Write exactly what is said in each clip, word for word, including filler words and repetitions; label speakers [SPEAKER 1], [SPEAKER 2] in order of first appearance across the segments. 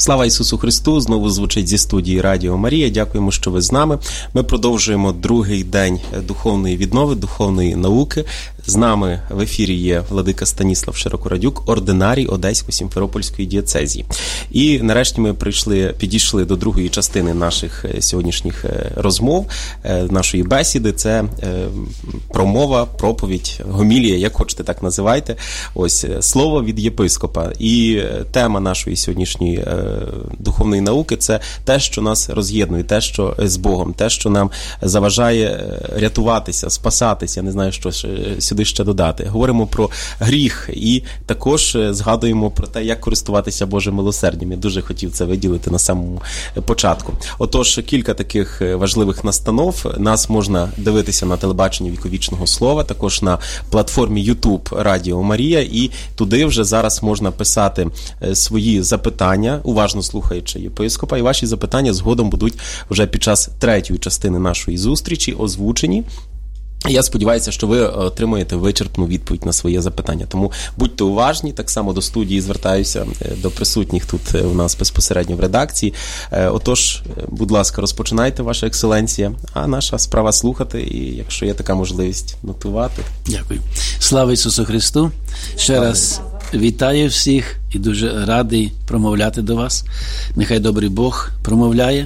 [SPEAKER 1] Слава Ісусу Христу! Знову звучить зі студії Радіо Марія. Дякуємо, що ви з нами. Ми продовжуємо другий день духовної віднови, духовної науки. З нами в ефірі є владика Станіслав Широкорадюк, ординарій Одесько-Сімферопольської дієцезії. І нарешті ми прийшли, підійшли до другої частини наших сьогоднішніх розмов, нашої бесіди. Це промова, проповідь, гомілія, як хочете так називайте. Ось, слово від єпископа. І тема нашої сьогоднішньої духовної науки – це те, що нас роз'єднує, те, що з Богом, те, що нам заважає рятуватися, спасатися, я не знаю, що сюди ще додати. Говоримо про гріх і також згадуємо про те, як користуватися Божим милосердям. Я дуже хотів це виділити на самому початку. Отож, кілька таких важливих настанов. Нас можна дивитися на телебаченні Віковічного Слова, також на платформі YouTube Радіо Марія, і туди вже зараз можна писати свої запитання, уважно слухаючи єпископа, і ваші запитання згодом будуть вже під час третьої частини нашої зустрічі озвучені. Я сподіваюся, що ви отримаєте вичерпну відповідь на своє запитання. Тому будьте уважні, так само до студії звертаюся, до присутніх тут у нас безпосередньо в редакції. Отож, будь ласка, розпочинайте, ваша екселенція, а наша справа слухати, і якщо є така можливість, нотувати.
[SPEAKER 2] Дякую. Слава Ісусу Христу! Ще раз вітаю всіх і дуже радий промовляти до вас. Нехай добрий Бог промовляє,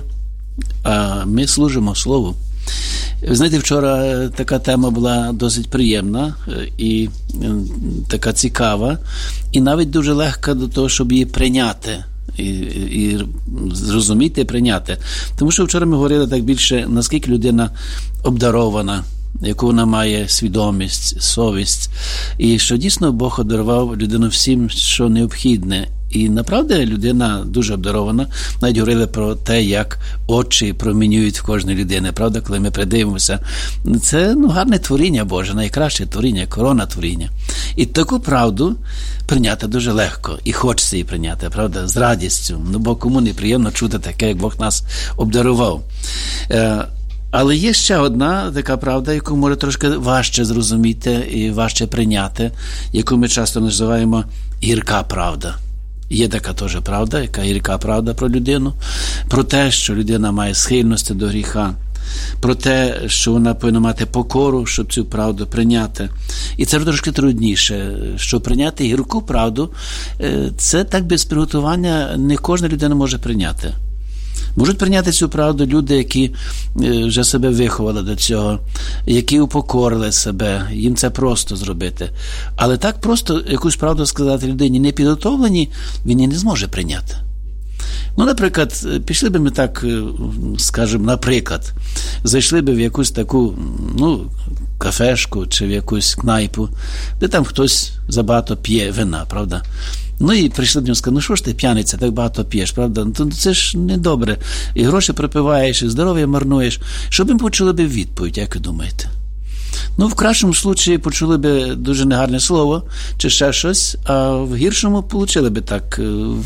[SPEAKER 2] а ми служимо Слову. Ви знаєте, вчора така тема була досить приємна і така цікава, і навіть дуже легка до того, щоб її прийняти, і, і зрозуміти, і прийняти. Тому що вчора ми говорили так більше, наскільки людина обдарована, яку вона має свідомість, совість, і що дійсно Бог одарував людину всім, що необхідне. І, направді, людина дуже обдарована. Навіть говорили про те, як очі промінюють в кожній людини, правда, коли ми придивимося. Це, ну, гарне творіння Боже, найкраще творіння, корона творіння. І таку правду прийняти дуже легко. І хочеться її прийняти, правда, з радістю. Ну, бо кому не приємно чути таке, як Бог нас обдарував. Е, але є ще одна така правда, яку може трошки важче зрозуміти і важче прийняти, яку ми часто називаємо гірка правда. Є така теж правда, яка гірка правда про людину, про те, що людина має схильності до гріха, про те, що вона повинна мати покору, щоб цю правду прийняти. І це трошки трудніше, що прийняти гірку правду, це так без приготування не кожна людина може прийняти. Можуть прийняти цю правду люди, які вже себе виховали до цього, які упокорили себе, їм це просто зробити. Але так просто якусь правду сказати людині не підготовлені, він її не зможе прийняти. Ну, наприклад, пішли би ми так, скажімо, наприклад, зайшли би в якусь таку, ну, кафешку чи в якусь кнайпу, де там хтось забагато п'є вина, правда? Ну і прийшли до нього і сказали, ну що ж ти п'яниця, так багато п'єш, правда? Ну, це ж недобре. І гроші пропиваєш, і здоров'я марнуєш. Що б їм почули б відповідь, як ви думаєте? Ну, в кращому случаї почули б дуже негарне слово, чи ще щось, а в гіршому получили б так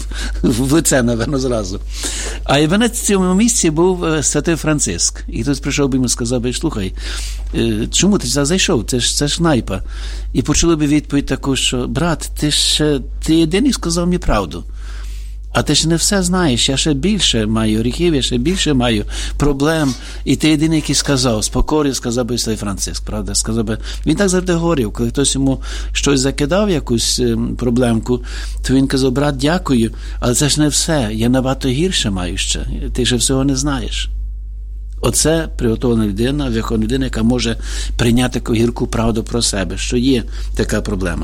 [SPEAKER 2] в лице, напевно, зразу. А і в цьому місці був святий Франциск. І хтось прийшов би йому і сказав би, слухай, чому ти сюди зайшов? Це ж, це ж найпа. І почули б відповідь таку, що, брат, ти ж, ти єдиний сказав мені правду. А ти ж не все знаєш, я ще більше маю гріхів, я ще більше маю проблем. І ти єдиний, який сказав, з покорі сказав би Святий Франциск, правда? Сказав би, він так завжди говорив, коли хтось йому щось закидав, якусь проблемку, то він казав, брат, дякую, але це ж не все, я набагато гірше маю ще, ти ще всього не знаєш. Оце приготовлена людина, вихована людина, яка може прийняти таку гірку правду про себе, що є така проблема.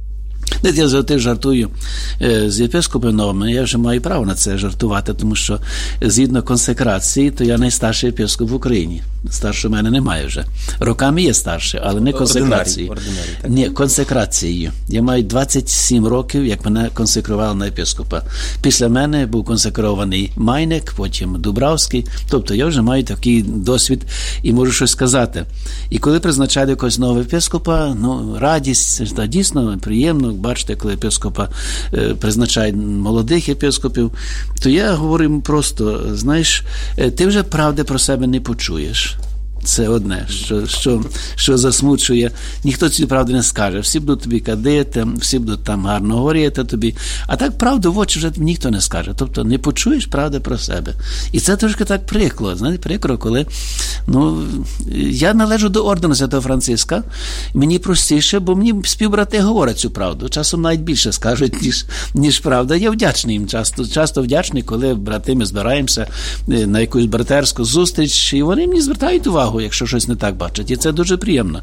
[SPEAKER 2] Я завжди жартую з єпископом новим, я вже маю право на це жартувати, тому що згідно консекрації, то я найстарший єпископ в Україні. Старшого мене немає вже. Роками є старший, але не консекрацією. Ні, консекрацією. Я маю двадцять сім років, як мене консекрували на єпископа. Після мене був консекрований Майник, потім Дубравський. Тобто я вже маю такий досвід і можу щось сказати. І коли призначають якогось нового єпископа, ну, радість, це дійсно приємно. Бачите, коли єпископа е, призначають молодих єпископів, то я говорю йому просто, знаєш, ти вже правди про себе не почуєш. Це одне, що, що, що засмучує. Ніхто цієї правди не скаже. Всі будуть тобі кадити, всі будуть там гарно говорити тобі. А так правду в очі вже ніхто не скаже. Тобто не почуєш правди про себе. І це трошки так прикро. Знаєте, прикро, коли ну, я належу до ордену Святого Франциска. Мені простіше, бо мені співбрати говорять цю правду. Часом навіть більше скажуть, ніж, ніж правда. Я вдячний їм часто. Часто вдячний, коли брати ми збираємося на якусь братерську зустріч, і вони мені звертають увагу, якщо щось не так бачать. І це дуже приємно.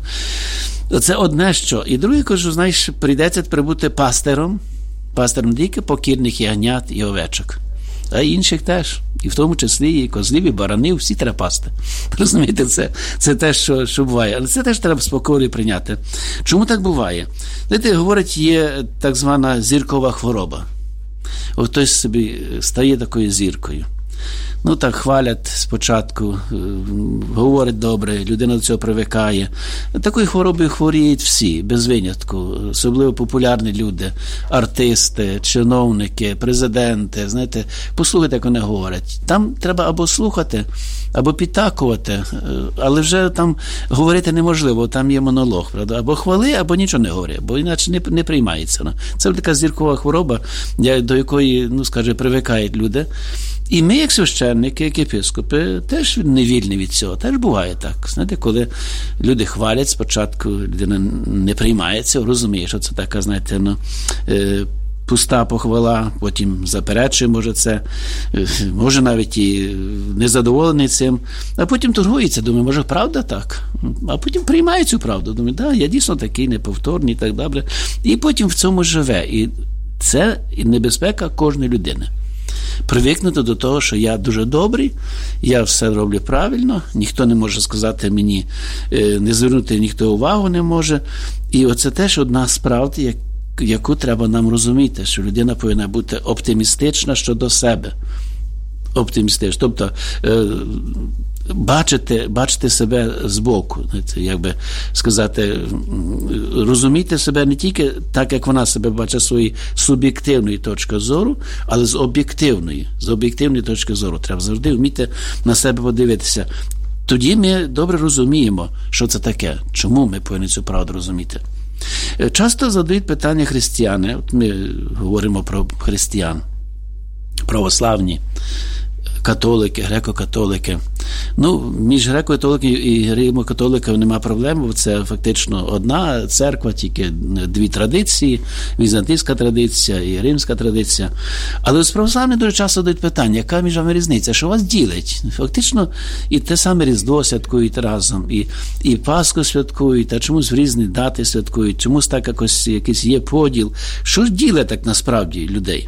[SPEAKER 2] Це одне що. І друге, кажу, знаєш, прийдеться прибути пастиром, пастиром тільки покірних ягнят і овечок. А інших теж. І в тому числі і козлів, і баранів, всі треба пасти. Розумієте, це, це те, що, що буває. Але це теж треба спокійно прийняти. Чому так буває? Знаєте, говорять, є так звана зіркова хвороба. От хтось собі стає такою зіркою. Ну, так хвалять спочатку, говорять добре, людина до цього привикає. Такою хворобою хворіють всі, без винятку. Особливо популярні люди, артисти, чиновники, президенти. Знаєте, послухайте, як вони говорять. Там треба або слухати, або підтакувати, але вже там говорити неможливо, там є монолог, правда? Або хвали, або нічого не говорять, бо іначе не, не приймається. Це така зіркова хвороба, до якої, ну, скаже, привикають люди. І ми, як священники, як єпископи, теж не вільні від цього. Теж буває так. Знаєте, коли люди хвалять, спочатку людина не приймається, розуміє, що це така, знаєте, ну, е, пуста похвала, потім заперечує, може це, може навіть і незадоволений цим, а потім торгується, думає, може правда так? А потім приймає цю правду, думає, да, я дійсно такий неповторний і так далі. І потім в цьому живе. І це небезпека кожної людини. Привикнути до того, що я дуже добрий, я все роблю правильно, ніхто не може сказати мені, не звернути ніхто увагу не може. І оце теж одна з правд, яку треба нам розуміти, що людина повинна бути оптимістична щодо себе. Оптимістична. Тобто, бачити, бачити себе збоку, як би сказати, розуміти себе не тільки так, як вона себе бачить з своєї суб'єктивної точки зору, але з об'єктивної. З об'єктивної точки зору. Треба завжди вміти на себе подивитися. Тоді ми добре розуміємо, що це таке, чому ми повинні цю правду розуміти. Часто задають питання християни, от ми говоримо про християн, православні, католики, греко-католики. Ну, між греко-католиками і римо-католиками нема проблем, бо це фактично одна церква, тільки дві традиції, візантійська традиція і римська традиція. Але з православних дуже часто дають питання, яка між вами різниця, що вас ділить? Фактично і те саме Різдво святкують разом, і, і Пасху святкують, а чомусь в різні дати святкують, чомусь так якось якийсь є поділ. Що ж ділить так насправді людей?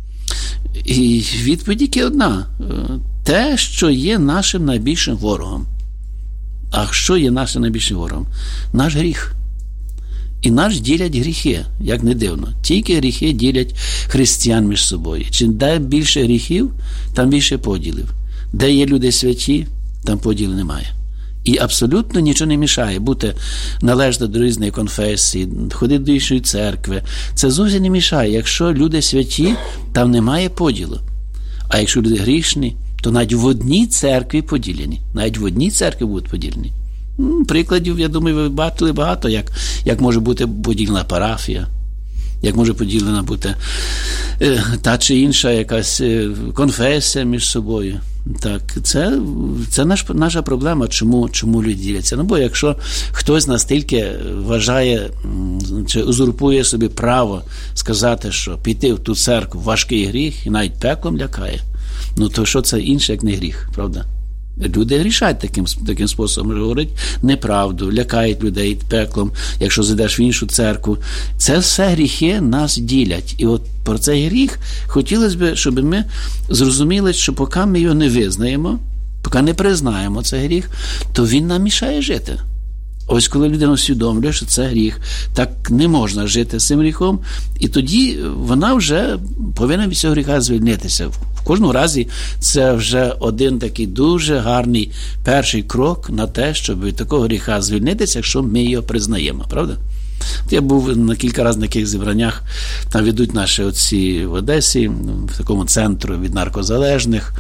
[SPEAKER 2] І відповідь тільки одна. Те, що є нашим найбільшим ворогом. А що є нашим найбільшим ворогом? Наш гріх. І нас ділять гріхи, як не дивно. Тільки гріхи ділять християн між собою. Чим де більше гріхів, там більше поділів. Де є люди святі, там поділів немає. І абсолютно нічого не мішає бути належно до різної конфесії, ходити до іншої церкви. Це зовсім не мішає. Якщо люди святі, там немає поділу. А якщо люди грішні, то навіть в одній церкві поділені. Навіть в одній церкві будуть поділені. Прикладів, я думаю, ви бачили багато, як, як може бути поділена парафія, як може поділена бути е, та чи інша якась е, конфесія між собою. Так, це, це наш, наша проблема, чому, чому люди діляться. Ну, бо якщо хтось настільки вважає, чи узурпує собі право сказати, що піти в ту церкву важкий гріх і навіть пеклом лякає, ну то що це інше, як не гріх, правда? Люди грішать таким, таким способом, говорять неправду, лякають людей пеклом, якщо зайдеш в іншу церкву. Це все гріхи нас ділять. І от про цей гріх хотілося б, щоб ми зрозуміли, що поки ми його не визнаємо, поки не признаємо цей гріх, то він нам мішає жити. Ось коли людина усвідомлює, що це гріх, так не можна жити з цим гріхом, і тоді вона вже повинна від цього гріха звільнитися. В кожному разі це вже один такий дуже гарний перший крок на те, щоб від такого гріха звільнитися, якщо ми його признаємо, правда? Я був на кілька разів на таких зібраннях, там ведуть наші отці в Одесі, в такому центру від наркозалежних.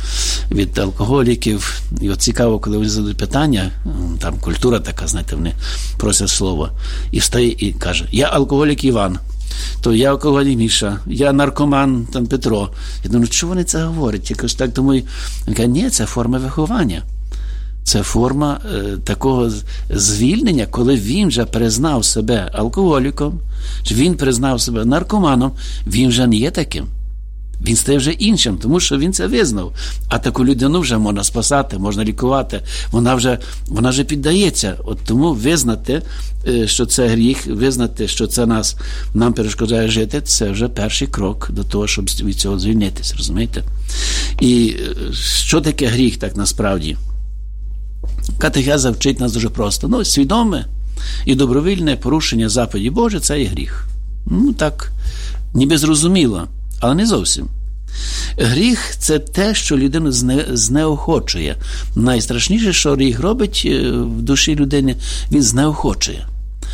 [SPEAKER 2] від алкоголіків. І от цікаво, коли вони задають питання, там культура така, знаєте, вони просять слово, і встає і каже: я алкоголік Іван, то я алкоголік Міша, я наркоман там Петро. Я думаю, чого вони це говорять? Якось так думаю. Він каже: ні, це форма виховання. Це форма е, такого звільнення, коли він вже признав себе алкоголіком, чи він признав себе наркоманом, він вже не є таким. Він стає вже іншим, тому що він це визнав. А таку людину вже можна спасати, можна лікувати. Вона вже, вона вже піддається. От тому визнати, що це гріх, визнати, що це нас, нам перешкоджає жити, це вже перший крок до того, щоб від цього звільнитися, розумієте? І що таке гріх так насправді? Катехеза вчить нас дуже просто. Ну, свідоме і добровільне порушення заповіді Божої – це є гріх. Ну, так, ніби зрозуміло, але не зовсім. Гріх – це те, що людину зне, знеохочує. Найстрашніше, що гріх робить в душі людини, він знеохочує.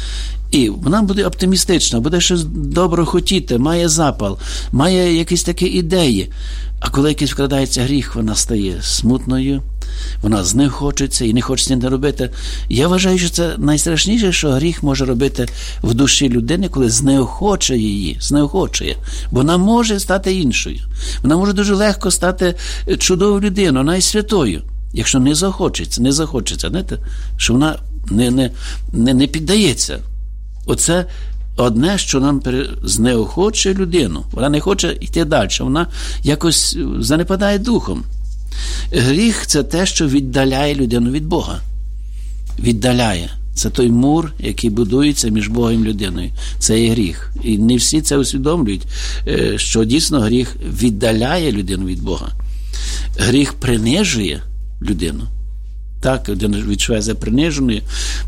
[SPEAKER 2] І вона буде оптимістична, буде щось добре хотіти, має запал, має якісь такі ідеї. А коли якийсь вкрадається гріх, вона стає смутною, вона знехочеться і не хочеться не робити. Я вважаю, що це найстрашніше, що гріх може робити в душі людини, коли знеохочує її, знеохочує. Бо вона може стати іншою. Вона може дуже легко стати чудовою людиною, навіть святою, якщо не захочеться, не захочеться, знаєте, що вона не, не, не, не піддається. Оце одне, що нам знеохочує людину. Вона не хоче йти далі, вона якось занепадає духом. Гріх – це те, що віддаляє людину від Бога. Віддаляє. Це той мур, який будується між Богом і людиною. Це є гріх. І не всі це усвідомлюють, що дійсно гріх віддаляє людину від Бога. Гріх принижує людину. Так, людина відчуває себе приниженою,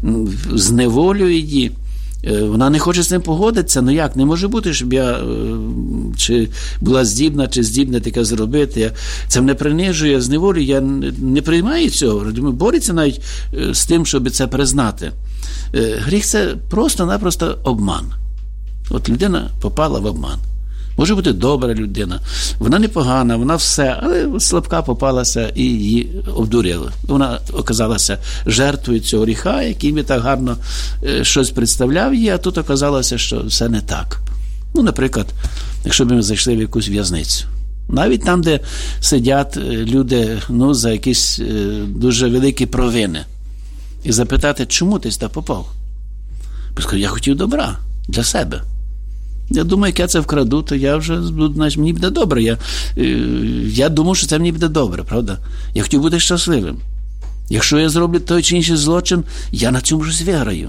[SPEAKER 2] зневолює її. Вона не хоче з цим погодитися, ну як, не може бути, щоб я чи була здібна, чи здібна таке зробити. Я, це мене принижує, зневолює, я не приймаю цього. Бореться навіть з тим, щоб це признати. Гріх – це просто-напросто обман. От людина попала в обман. Може бути добра людина, вона непогана, вона все, але слабка попалася і її обдурили. Вона оказалася жертвою цього гріха, який би так гарно щось представляв їй, а тут оказалося, що все не так. Ну, наприклад, якщо б ми зайшли в якусь в'язницю. Навіть там, де сидять люди, ну, за якісь дуже великі провини. І запитати, чому ти сюди попав? Бо скажу, я хотів добра для себе. Я думаю, як я це вкраду, то я вже, значить, мені буде добре. Я, я думав, що це мені буде добре, правда? Я хотів бути щасливим. Якщо я зроблю той чи інший злочин, я на цьому щось виграю.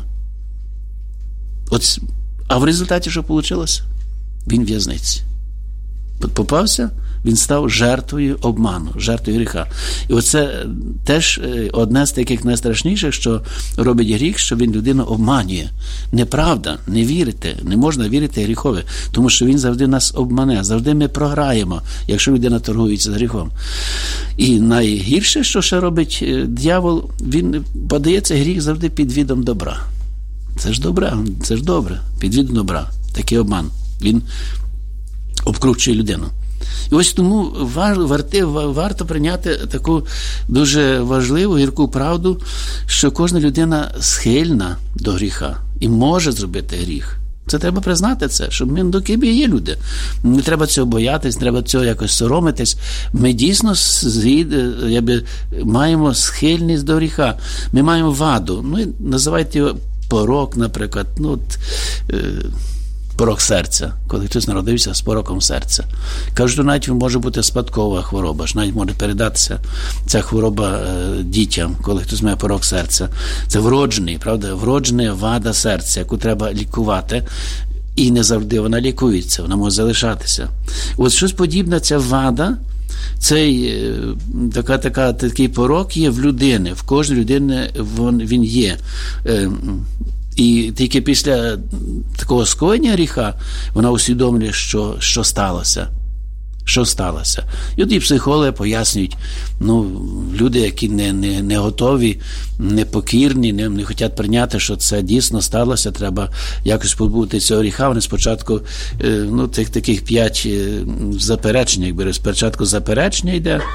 [SPEAKER 2] От, а в результаті що вийшло? Він в в'язниці. Попався, він став жертвою обману, жертвою гріха. І оце теж одне з таких найстрашніших, що робить гріх, що він людину обманює. Неправда, не вірити, не можна вірити гріхові, тому що він завжди нас обмане, завжди ми програємо, якщо людина торгується з гріхом. І найгірше, що ще робить диявол, він подається гріх завжди під видом добра. Це ж добре, це ж добре, під видом добра, такий обман. Він обкручує людину. І ось тому варто, варто прийняти таку дуже важливу, гірку правду, що кожна людина схильна до гріха і може зробити гріх. Це треба признати це, що ми до ким є люди. Не треба цього боятись, не треба цього якось соромитись. Ми дійсно якби, маємо схильність до гріха. Ми маємо ваду. Ну, називайте його порок, наприклад. Ну, от, е, порок серця, коли хтось народився з пороком серця. Кажуть, що навіть може бути спадкова хвороба, що навіть може передатися ця хвороба е, дітям, коли хтось має порок серця. Це вроджений, правда, вроджена вада серця, яку треба лікувати, і не завжди вона лікується, вона може залишатися. От щось подібне, ця вада, цей така, така, такий порок є в людини, в кожній людини він, він є. Е, І тільки після такого скоєння гріха вона усвідомлює, що, що сталося. Що сталося. І от і психологи пояснюють, ну, люди, які не, не, не готові, непокірні, не, не хочуть прийняти, що це дійсно сталося, треба якось позбути цього гріха. Вони спочатку, ну, тих таких п'ять заперечень, якби спочатку заперечення йде,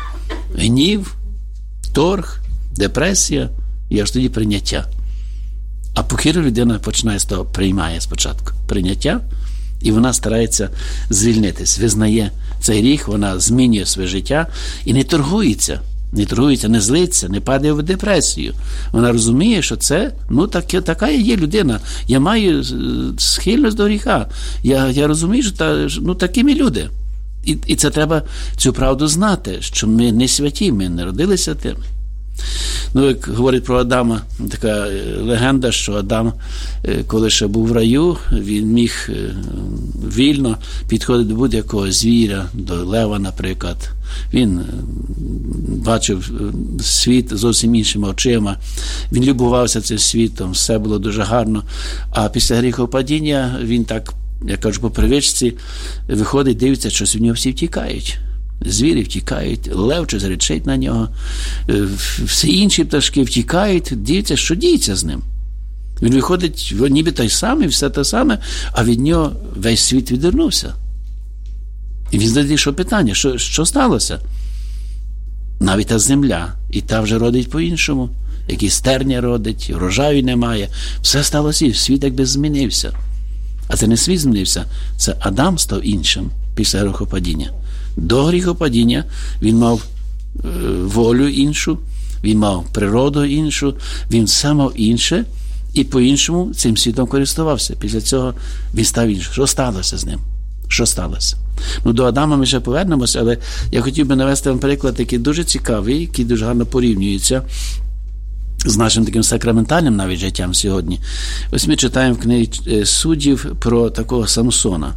[SPEAKER 2] гнів, торг, депресія і аж тоді прийняття. А покіру людина починає з того, приймає спочатку прийняття, і вона старається звільнитись, визнає цей гріх, вона змінює своє життя і не торгується, не торгується, не злиться, не падає в депресію. Вона розуміє, що це, ну, так, така я є людина, я маю схильність до гріха, я, я розумію, що та, ну, такими люди. І, і це треба цю правду знати, що ми не святі, ми не родилися тим. Ну, як говорить про Адама, така легенда, що Адам, коли ще був в раю, він міг вільно підходити до будь-якого звіря, до лева, наприклад. Він бачив світ зовсім іншими очима, він любувався цим світом, все було дуже гарно. А після гріхопадіння він так, я кажу, по привичці, виходить, дивиться, що від нього всі втікають. Звірі втікають, лев чи зречить на нього, всі інші пташки втікають, дивиться, що діється з ним. Він виходить, ніби той самий, все те саме, а від нього весь світ відвернувся. І він задає, що питання, що, що сталося? Навіть та земля, і та вже родить по-іншому, якісь терня родить, врожаю немає, все сталося, світ якби змінився. А це не світ змінився, це Адам став іншим після гріхопадіння. До гріхопадіння він мав е, волю іншу, він мав природу іншу, він все мав інше, і по-іншому цим світом користувався. Після цього він став іншим. Що сталося з ним? Що сталося? Ну, до Адама ми ще повернемося, але я хотів би навести вам приклад, який дуже цікавий, який дуже гарно порівнюється з нашим таким сакраментальним навіть життям сьогодні. Ось ми читаємо в книзі Суддів про такого Самсона.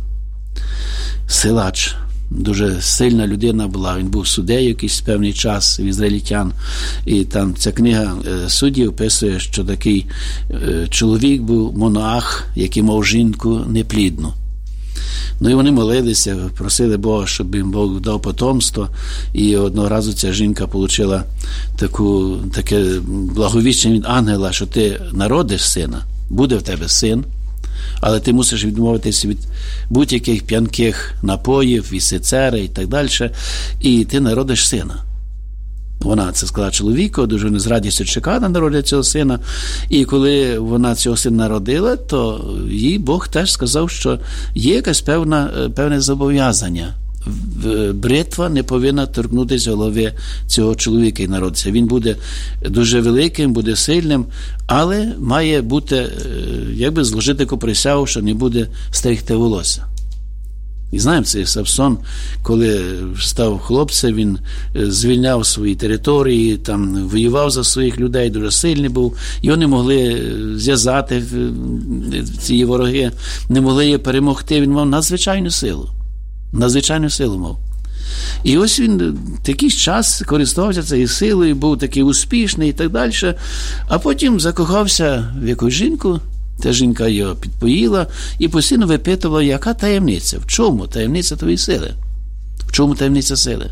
[SPEAKER 2] Силач. Дуже сильна людина була, він був суддею якийсь певний час в ізраїльтян, і там ця книга Суддів описує, що такий чоловік був монах, який мав жінку неплідну. Ну і вони молилися, просили Бога, щоб їм Бог дав потомство, і одного разу ця жінка отримала таку, таке благовіщення від ангела, що ти народиш сина, буде в тебе син, але ти мусиш відмовитися від будь-яких п'янких напоїв, і сицери, і так далі, і ти народиш сина. Вона це сказала чоловіку, дуже не з радістю чекала на народження цього сина, і коли вона цього сина народила, то їй Бог теж сказав, що є якесь певне, певне зобов'язання. Бритва не повинна торкнутися голови цього чоловіка і народитися. Він буде дуже великим, буде сильним, але має бути, якби зложити таку присягу, що не буде стригти волосся. І знаємо, цей Самсон, коли став хлопцем, він звільняв свої території, там воював за своїх людей, дуже сильний був. Його не могли зв'язати, ці вороги, не могли її перемогти. Він мав надзвичайну силу. Надзвичайну силу мав. І ось він такий час користувався цією силою, був такий успішний і так далі. А потім закохався в якусь жінку, та жінка його підпоїла і постійно випитувала, яка таємниця, в чому таємниця твоєї сили, в чому таємниця сили.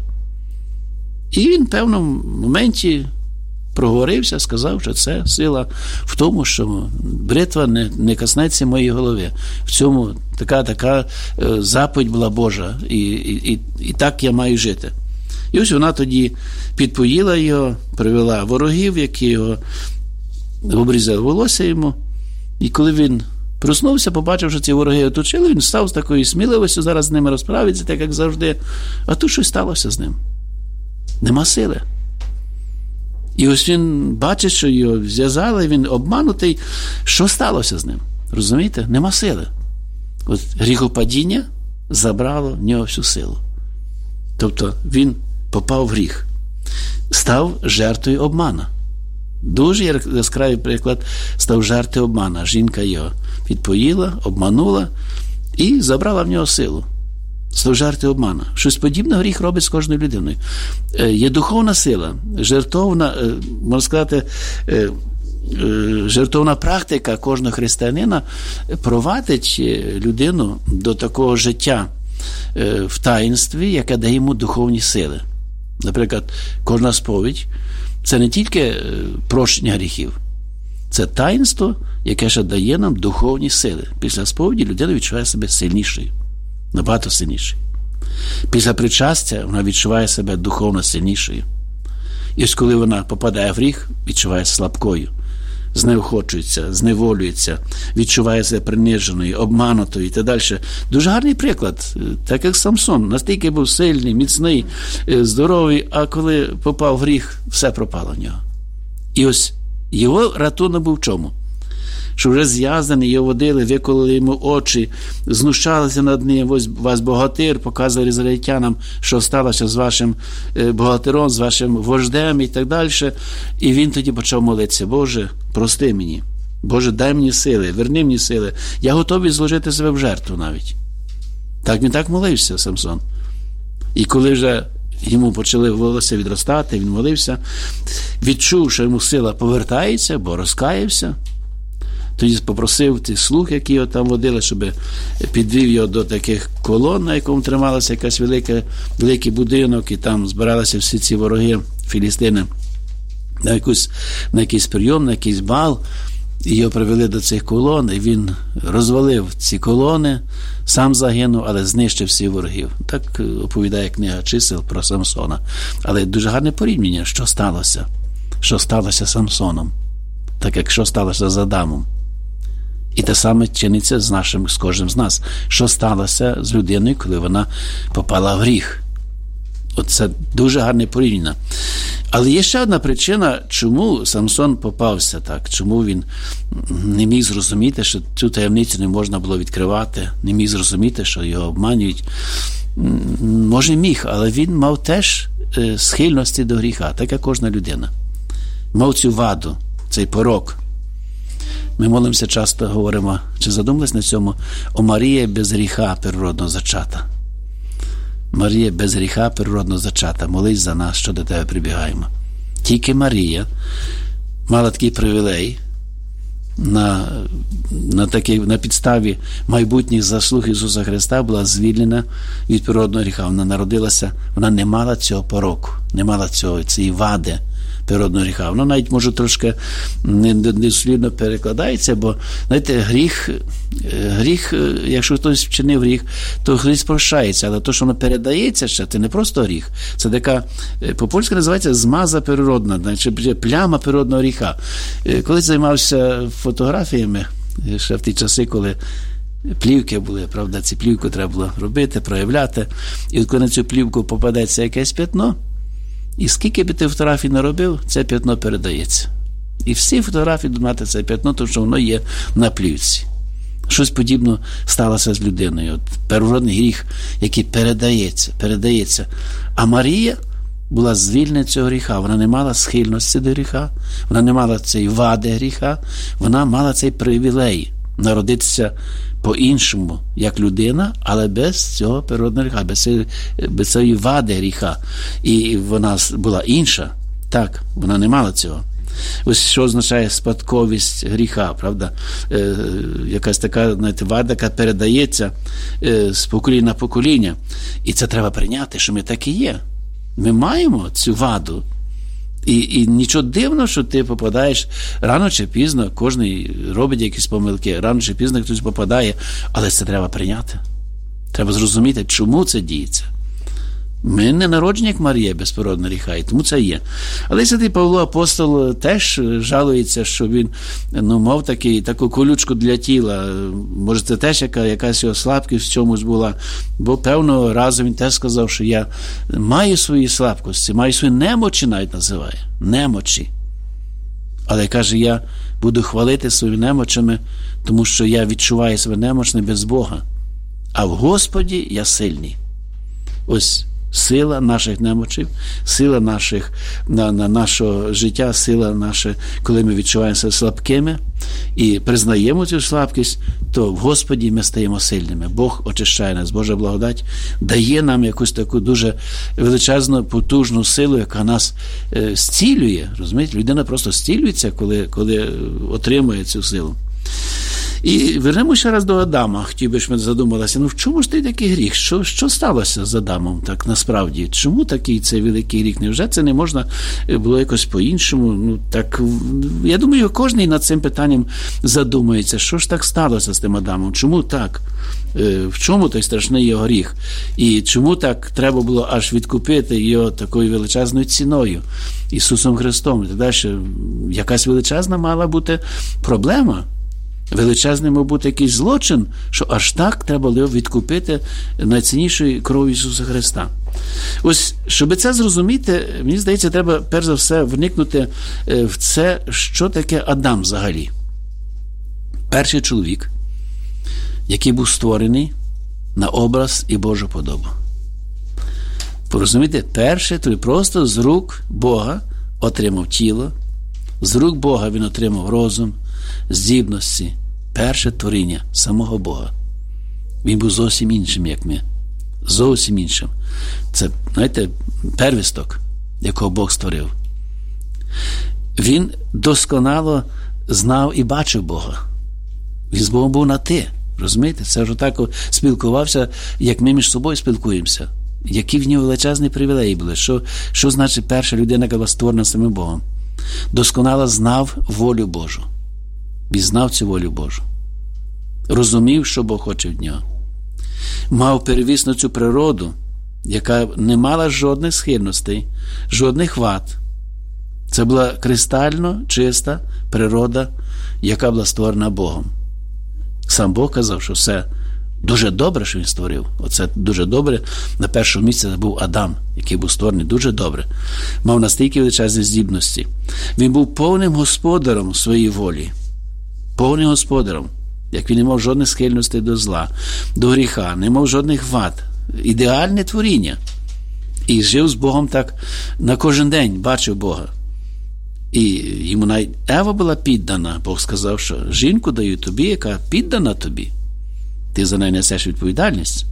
[SPEAKER 2] І він в певному моменті проговорився, сказав, що це сила в тому, що бритва не, не коснеться моєї голови. В цьому така, така е, заповідь була Божа, і, і, і, і так я маю жити. І ось вона тоді підпоїла його, привела ворогів, які його обрізали волосся йому. І коли він проснувся, побачив, що ці вороги оточили, він став з такою сміливістю, зараз з ними розправиться, так як завжди. А тут щось сталося з ним. Нема сили. І ось він бачить, що його зв'язали, він обманутий. Що сталося з ним? Розумієте? Нема сили. От гріхопадіння забрало в нього всю силу. Тобто він попав в гріх. Став жертвою обмана. Дуже яскравий приклад, став жертвою обмана. Жінка його підпоїла, обманула і забрала в нього силу. Став жертвою обмана. Щось подібне гріх робить з кожною людиною. Є духовна сила, жертовна, можна сказати, жертовна практика кожного християнина провадить людину до такого життя в таїнстві, яке дає йому духовні сили. Наприклад, кожна сповідь – це не тільки прощення гріхів, це таїнство, яке ще дає нам духовні сили. Після сповіді людина відчуває себе сильнішою, набагато сильнішою. Після причастя вона відчуває себе духовно сильнішою. І ось коли вона попадає в гріх, відчуває слабкою, знеохочується, зневолюється, відчуває себе приниженою, обманутою і так далі. Дуже гарний приклад, так як Самсон, настільки був сильний, міцний, здоровий, а коли попав в гріх, все пропало в нього. І ось його рятунок був в чому? Що вже зв'язаний, його водили, викололи йому очі, знущалися над ним, ось вас богатир, показували ізраїльтянам, що сталося з вашим богатиром, з вашим вождем і так далі. І він тоді почав молитися: Боже, прости мені, Боже, дай мені сили, верни мені сили, я готовий зложити себе в жертву навіть. Так він так молився, Самсон. І коли вже йому почали волосся відростати, він молився, відчув, що йому сила повертається, бо розкаявся. Тоді попросив тих слуг, які його там водили, щоб підвів його до таких колон, на якому трималася якась велика, великий будинок, і там збиралися всі ці вороги, філістини, на, якусь, на якийсь прийом, на якийсь бал. І його привели до цих колон, і він розвалив ці колони, сам загинув, але знищив всіх ворогів. Так оповідає книга чисел про Самсона. Але дуже гарне порівняння, що сталося. Що сталося з Самсоном. Так як що сталося з Адамом. І те саме чиниться з нашим, з кожним з нас. Що сталося з людиною, коли вона попала в гріх. Оце дуже гарне порівняння. Але є ще одна причина, чому Самсон попався так, чому він не міг зрозуміти, що цю таємницю не можна було відкривати, не міг зрозуміти, що його обманюють. Може, міг, але він мав теж схильності до гріха, так як кожна людина. Мав цю ваду, цей порок. Ми молимося, часто говоримо, чи задумались на цьому, о Марія без гріха природно зачата. Марія без гріха природно зачата. Молись за нас, що до тебе прибігаємо. Тільки Марія мала такий привілей на, на, такій, на підставі майбутніх заслуг Ісуса Христа була звільнена від природного гріха. Вона народилася, вона не мала цього пороку, не мала цього, цієї вади природного гріха. Воно навіть, може, трошки недослідно перекладається, бо, знаєте, гріх, гріх, якщо хтось вчинив гріх, то гріх прощається, але то, що воно передається ще, це не просто гріх. Це така, по-польськи називається змаза природна, значить, пляма природного гріха. Коли займався фотографіями, ще в ті часи, коли плівки були, правда, ці плівку треба було робити, проявляти, і от коли на цю плівку попадеться якесь п'ятно, і скільки би ти фотографій не робив, це п'ятно передається. І всі фотографії мати це п'ятно, тому що воно є на плівці. Щось подібне сталося з людиною. От первородний гріх, який передається, передається. А Марія була звільнена цього гріха. Вона не мала схильності до гріха, вона не мала цієї вади гріха, вона мала цей привілей народитися по-іншому, як людина, але без цього природного гріха, без цієї, без цієї вади гріха. І вона була інша. Так, вона не мала цього. Ось що означає спадковість гріха, правда? Е, якась така, знаєте, вада, яка передається е, з покоління на покоління. І це треба прийняти, що ми так і є. Ми маємо цю ваду. І, і нічого дивного, що ти попадаєш рано чи пізно, кожен робить якісь помилки, рано чи пізно хтось попадає, але це треба прийняти. Треба зрозуміти, чому це діється. Ми не народжені, як Марія, без природного гріха, і тому це є. Але святий Павло Апостол теж жалується, що він, ну, мав такий, таку колючку для тіла. Може, це теж яка, якась його слабкість в чомусь була. Бо певного разу він теж сказав, що я маю свої слабкості, маю свої немочі, навіть називає. Немочі. Але каже, я буду хвалити своїми немочами, тому що я відчуваю себе немочним без Бога. А в Господі я сильний. Ось сила наших немочів, сила наших, на, на нашого життя, сила наша, коли ми відчуваємося слабкими і признаємо цю слабкість, то в Господі ми стаємо сильними. Бог очищає нас, Божа благодать дає нам якусь таку дуже величезну, потужну силу, яка нас е, зцілює. Розумієте? Людина просто зцілюється, коли, коли отримує цю силу. І вернемо ще раз до Адама. Хотів би, щоб ми задумалися, ну в чому ж ти такий гріх? Що, що сталося з Адамом так насправді? Чому такий цей великий гріх? Невже це не можна було якось по-іншому? Ну так, я думаю, кожен над цим питанням задумується, що ж так сталося з тим Адамом? Чому так? В чому той страшний його гріх? І чому так треба було аж відкупити його такою величезною ціною, Ісусом Христом? І так далі. Якась величезна мала бути проблема. Величезний мав бути якийсь злочин, що аж так треба було відкупити найціннішою кров'ю Ісуса Христа. Ось, щоб це зрозуміти, мені здається, треба перш за все вникнути в це, що таке Адам взагалі. Перший чоловік, який був створений на образ і Божу подобу. Порозумієте, перший, той просто з рук Бога отримав тіло, з рук Бога він отримав розум, здібності, перше творіння самого Бога. Він був зовсім іншим, як ми. Зовсім іншим. Це, знаєте, первісток, якого Бог створив. Він досконало знав і бачив Бога. Він з Богом був на «ти». Розумієте? Це вже так спілкувався, як ми між собою спілкуємося. Які в нього величезні привілеї були. Що, що значить перша людина, яка була створена самим Богом? Досконало знав волю Божу. Він знав цю волю Божу. Розумів, що Бог хоче від нього. Мав первісну цю природу, яка не мала жодних схильностей, жодних вад. Це була кристально чиста природа, яка була створена Богом. Сам Бог казав, що все дуже добре, що він створив. Оце дуже добре. На першому місці був Адам, який був створений дуже добре. Мав настільки величезні здібності. Він був повним господарем своєї волі. Повним господарем. Як він не мав жодних схильностей до зла, до гріха, не мав жодних вад. Ідеальне творіння. І жив з Богом так на кожен день, бачив Бога. І йому навіть Ева була піддана. Бог сказав, що жінку даю тобі, яка піддана тобі. Ти за неї несеш відповідальність.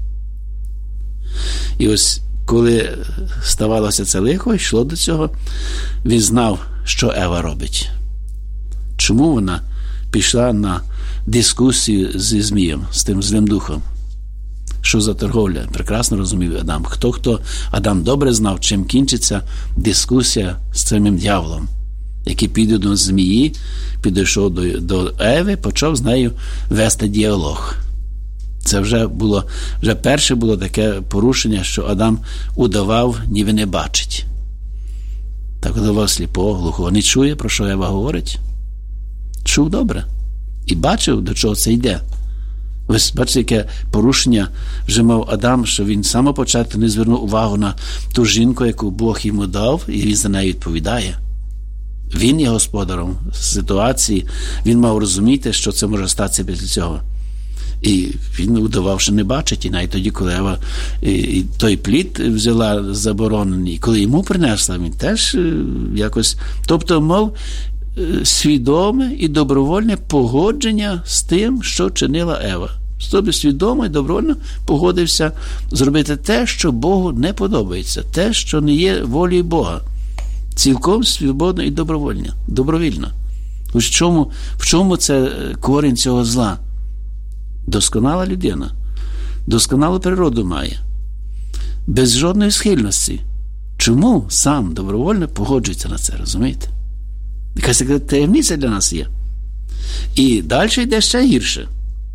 [SPEAKER 2] І ось, коли ставалося це лихо, йшло до цього, він знав, що Ева робить. Чому вона пішла на дискусію зі Змієм, з тим злим духом? Що за торговля? Прекрасно розумів Адам. Хто-хто Адам добре знав, чим кінчиться дискусія з цим дьяволом, який піде до змії, підійшов до, до Еви, почав з нею вести діалог. Це вже було, вже перше було таке порушення, що Адам удавав, ніби не бачить. Так удавав сліпого, глухого. Не чує, про що Ева говорить? Чув добре. І бачив, до чого це йде. Ось, бачите, яке порушення вже мав Адам, що він з самого початку не звернув увагу на ту жінку, яку Бог йому дав, і він за нею відповідає. Він є господаром ситуації, він мав розуміти, що це може статися після цього. І він удавав, що не бачить, і навіть тоді, коли Ева і, і той плід взяла заборонений, і коли йому принесла, він теж якось, тобто мав свідоме і добровольне погодження з тим, що чинила Ева. Тобто свідомо і добровольно погодився зробити те, що Богу не подобається, те, що не є волею Бога. Цілком свободно і добровольно. добровільно. В чому, в чому це корінь цього зла? Досконала людина. Досконалу природу має. Без жодної схильності. Чому сам добровольно погоджується на це, розумієте? Якась таємниця для нас є. І далі йде ще гірше.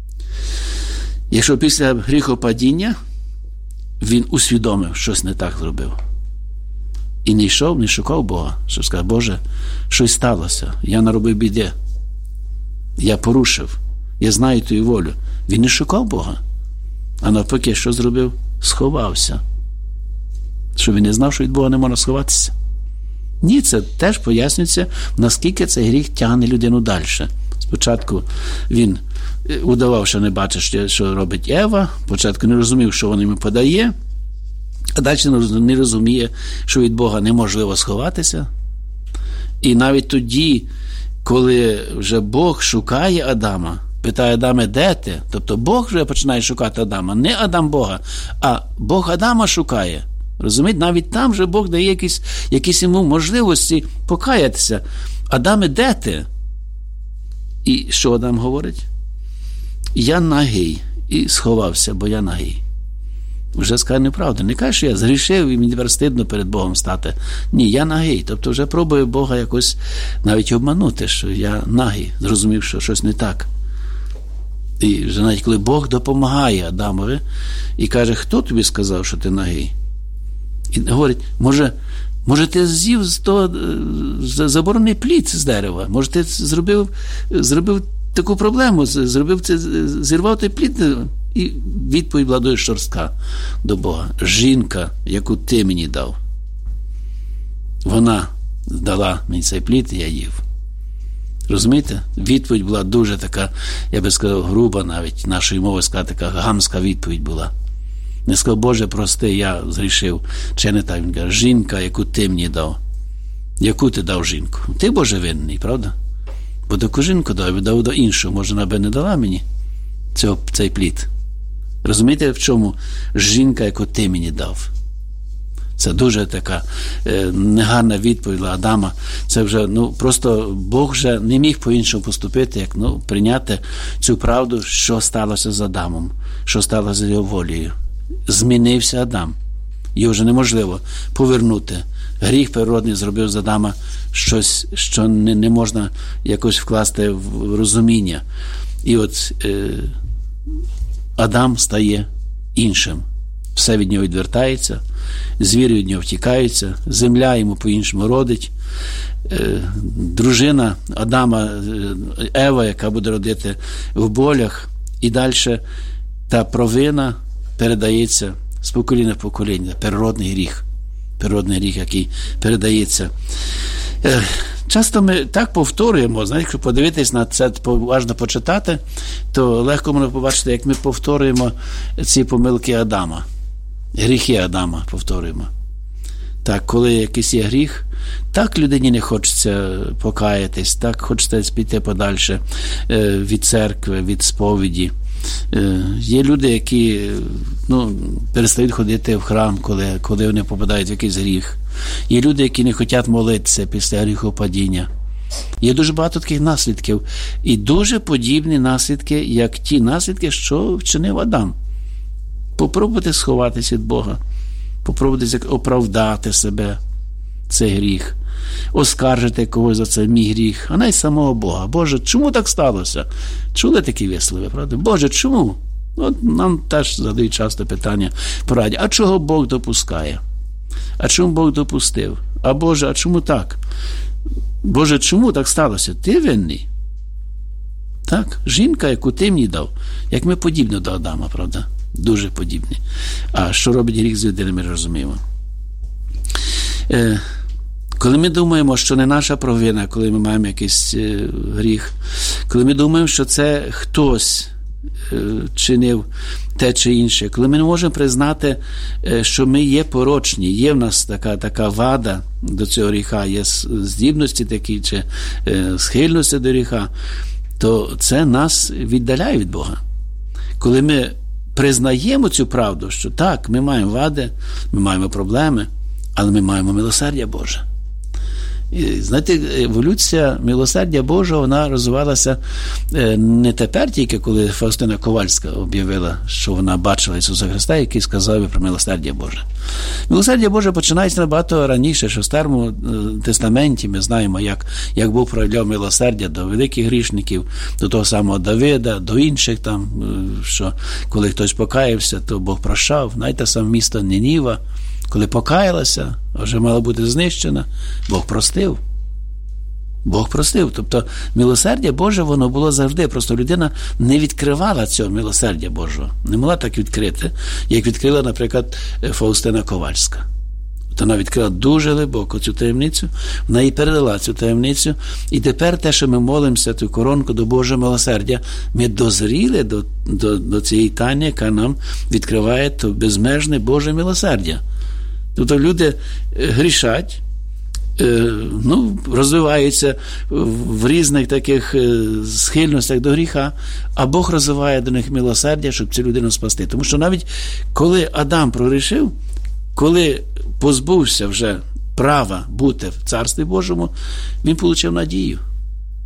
[SPEAKER 2] Якщо після гріхопадіння він усвідомив, щось не так зробив. І не йшов, не шукав Бога, щоб сказати, Боже, щось сталося, я наробив біди, я порушив, я знаю твою волю. Він не шукав Бога, а навпаки, що зробив? Сховався. Що він не знав, що від Бога не можна сховатися? Ні, це теж пояснюється, наскільки цей гріх тягне людину далі. Спочатку він удавав, що не бачить, що робить Ева, спочатку не розумів, що вона йому подає, а далі не розуміє, що від Бога неможливо сховатися. І навіть тоді, коли вже Бог шукає Адама, питає Адаме, де ти? Тобто Бог вже починає шукати Адама. Не Адам Бога, а Бог Адама шукає. Розумієте? Навіть там вже Бог дає якісь, якісь йому можливості покаятися. Адаме, де ти? І що Адам говорить? я нагий, і сховався, бо я нагий. Вже скаже неправду. Не каже, що я згрішив і мені тепер стидно перед Богом стати. Ні, я нагий. Тобто вже пробую Бога якось навіть обманути, що я нагий, зрозумів, що щось не так. І вже навіть коли Бог допомагає Адамові і каже, хто тобі сказав, що ти нагий? І говорить, може, може ти з'їв з того заборонений плід з дерева? Може ти зробив, зробив таку проблему, зробив це, зірвав той плід? І відповідь була дуже жорстка до Бога. Жінка, яку ти мені дав, вона дала мені цей плід, і я їв. Розумієте? Відповідь була дуже така, я би сказав, груба навіть, нашою мовою сказати, така гамська відповідь була. Не сказав, Боже, прости, я згрішив. Чи не так? Він каже, жінка, яку ти мені дав. Яку ти дав жінку? Ти, Боже, винний, правда? Бо таку жінку дав, дав до іншого. Може, вона би не дала мені цього, цей плід. Розумієте, в чому жінка, яку ти мені дав? Це дуже така е, негарна відповідь для Адама. Це вже, ну, просто Бог вже не міг по-іншому поступити, як, ну, прийняти цю правду, що сталося з Адамом, що сталося з його волею. Змінився Адам. Його вже неможливо повернути. Гріх природний зробив з Адама щось, що не, не можна якось вкласти в розуміння. І от е, Адам стає іншим. Все від нього відвертається, звірі від нього втікаються, земля йому по-іншому родить. Е, дружина Адама, Ева, яка буде родити в болях, і далі та провина передається з покоління в покоління. Природний гріх. Природний гріх, який передається. Е, Часто ми так повторюємо, знаєте, якщо подивитись на це, уважно почитати, то легко можна побачити, як ми повторюємо ці помилки Адама. Гріхи Адама повторюємо. Так, коли якийсь є гріх, так людині не хочеться покаятись, так хочеться піти подальше від церкви, від сповіді. Є люди, які, ну, перестають ходити в храм, коли, коли вони попадають в якийсь гріх. Є люди, які не хочуть молитися після гріхопадіння. Є дуже багато таких наслідків. І дуже подібні наслідки, як ті наслідки, що вчинив Адам. Попробуйте сховатися від Бога. Попробуйте оправдати себе, цей гріх. Оскаржити когось за це, мій гріх. А навіть самого Бога. Боже, чому так сталося? Чули такі вислови, правда? Боже, чому? От нам теж задають часто питання по раді. А чого Бог допускає? А чому Бог допустив? А Боже, а чому так? Боже, чому так сталося? Ти винний. Так? Жінка, яку ти мені дав. Як ми подібні до Адама, правда? Дуже подібні. А що робить гріх з людиною, ми розуміємо. Е, коли ми думаємо, що не наша провина, коли ми маємо якийсь е, гріх, коли ми думаємо, що це хтось е, чинив те чи інше, коли ми не можемо признати, е, що ми є порочні, є в нас така, така вада до цього гріха, є здібності такі, чи е, схильності до гріха, то це нас віддаляє від Бога. Коли ми признаємо цю правду, що так, ми маємо вади, ми маємо проблеми, але ми маємо милосердя Боже. І, знаєте, еволюція милосердя Божого, вона розвивалася не тепер тільки, коли Фаустина Ковальська об'явила, що вона бачила Ісуса Христа, який сказав про милосердя Боже. Милосердя Боже починається набагато раніше, що в Старому Тестаменті ми знаємо, як, як Бог проявляв милосердя до великих грішників, до того самого Давида, до інших там, що коли хтось покаявся, то Бог прощав. Знаєте, саме місто Нініва, коли покаялася, вже мала бути знищена, Бог простив. Бог простив. Тобто милосердя Боже, воно було завжди. Просто людина не відкривала цього милосердя Божого. Не могла так відкрити, як відкрила, наприклад, Фаустина Ковальська. Вона відкрила дуже глибоко цю таємницю, вона їй передала цю таємницю. І тепер те, що ми молимося, ту коронку до Божого милосердя, ми дозріли до, до, до цієї тайни, яка нам відкриває то безмежне Боже милосердя. Тобто люди грішать, ну, розвиваються в різних таких схильностях до гріха, а Бог розвиває до них милосердя, щоб цю людину спасти. Тому що навіть коли Адам прогрішив, коли позбувся вже права бути в Царстві Божому, він отримав надію.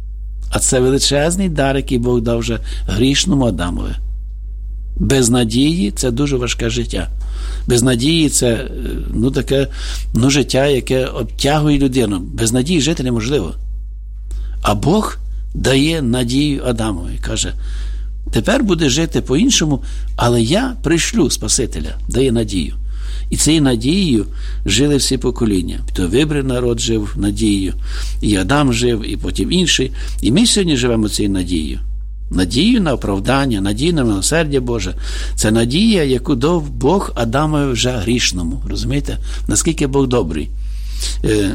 [SPEAKER 2] А це величезний дар, який Бог дав вже грішному Адамові. Без надії – це дуже важке життя. Без надії – це ну, таке ну, життя, яке обтягує людину. Без надії жити неможливо. А Бог дає надію Адамові. Каже, тепер буде жити по-іншому, але я пришлю Спасителя, дає надію. І цією надією жили всі покоління. То вибраний народ жив надією, і Адам жив, і потім інший. І ми сьогодні живемо цією надією. Надію на оправдання, надію на милосердя Боже. Це надія, яку дав Бог Адамові вже грішному. Розумієте? Наскільки Бог добрий. Е,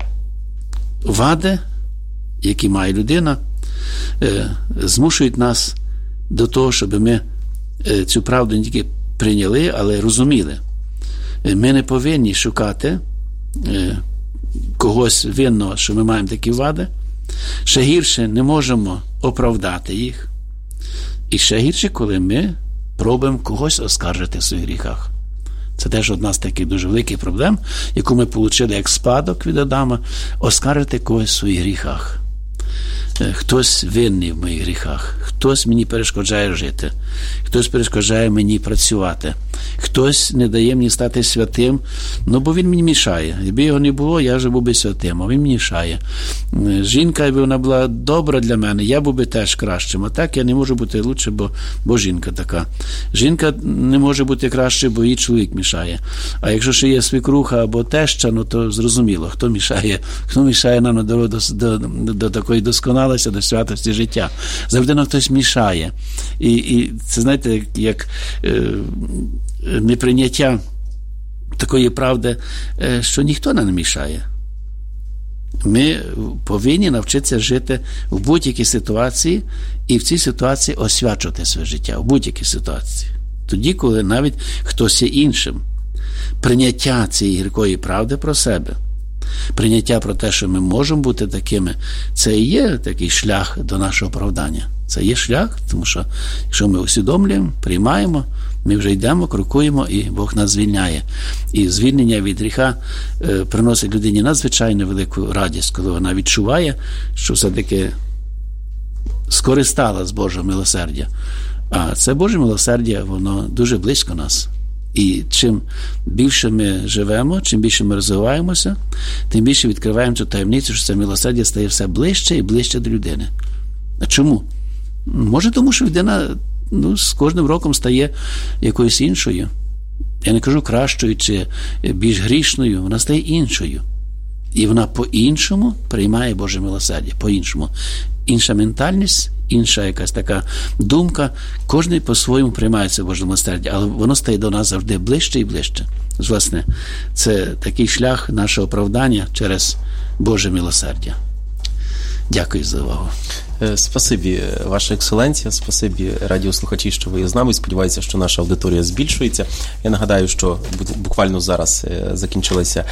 [SPEAKER 2] вади, які має людина, е, змушують нас до того, щоб ми е, цю правду не тільки прийняли, але розуміли. Е, ми не повинні шукати е, когось винного, що ми маємо такі вади. Ще гірше не можемо оправдати їх. І ще гірше, коли ми пробуємо когось оскаржити в своїх гріхах. Це теж одна з таких дуже великих проблем, яку ми отримали як спадок від Адама, оскаржити когось в своїх гріхах. Хтось винний в моїх гріхах, хтось мені перешкоджає жити, хтось перешкоджає мені працювати, хтось не дає мені стати святим, ну бо він мені мішає. Якби його не було, я вже був би святим, а він мені мішає. Жінка, якби вона була добра для мене, я був би теж кращим, а так я не можу бути лучше, бо, бо жінка така. Жінка не може бути краще, бо їй чоловік мішає. А якщо ще є свекруха або теща, ну то зрозуміло, хто мішає, хто мішає нам на дорогу до, до, до, до такої досконалості, до святості життя. Завжди нам хтось мішає. І, і це, знаєте, як е, неприйняття такої правди, е, що ніхто нам не мішає. Ми повинні навчитися жити в будь-якій ситуації і в цій ситуації освячувати своє життя, в будь-якій ситуації. Тоді, коли навіть хтось є іншим. Прийняття цієї гіркої правди про себе, прийняття про те, що ми можемо бути такими, це і є такий шлях до нашого оправдання. Це є шлях, тому що якщо ми усвідомлюємо, приймаємо, ми вже йдемо, крокуємо, і Бог нас звільняє. І звільнення від гріха е, приносить людині надзвичайно велику радість, коли вона відчуває, що все-таки скористала з Божого милосердя. А це Боже милосердя, воно дуже близько нас. І чим більше ми живемо, чим більше ми розвиваємося, тим більше відкриваємо цю таємницю, що це милосердя стає все ближче і ближче до людини. А чому? Може, тому що людина ну, з кожним роком стає якоюсь іншою. Я не кажу кращою чи більш грішною, вона стає іншою. І вона по-іншому приймає Боже милосердя, по-іншому. Інша ментальність, інша якась така думка, кожен по-своєму приймає це Боже милосердя, але воно стає до нас завжди ближче і ближче. Власне, це такий шлях нашого оправдання через Боже милосердя. Дякую за увагу.
[SPEAKER 1] Спасибі, Ваша Екселенція, спасибі радіослухачі, що ви з нами. Сподіваюся, що наша аудиторія збільшується. Я нагадаю, що буквально зараз закінчилася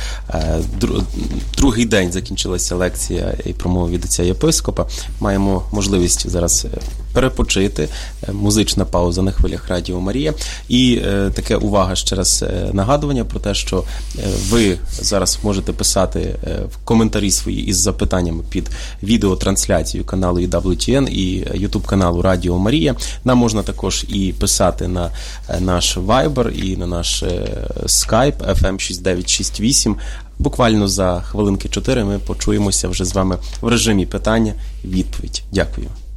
[SPEAKER 1] другий день, закінчилася лекція і промова від отця єпископа. Маємо можливість зараз перепочити, музична пауза на хвилях Радіо Марія. І таке увага, ще раз нагадування про те, що ви зараз можете писати в коментарі свої із запитаннями під відеотрансляцією каналу і дабл ю ті ен і ютуб-каналу Радіо Марія. Нам можна також і писати на наш Viber і на наш Skype еф ем шість дев'ять шість вісім. Буквально за хвилинки чотири ми почуємося вже з вами в режимі питання-відповідь. Дякую.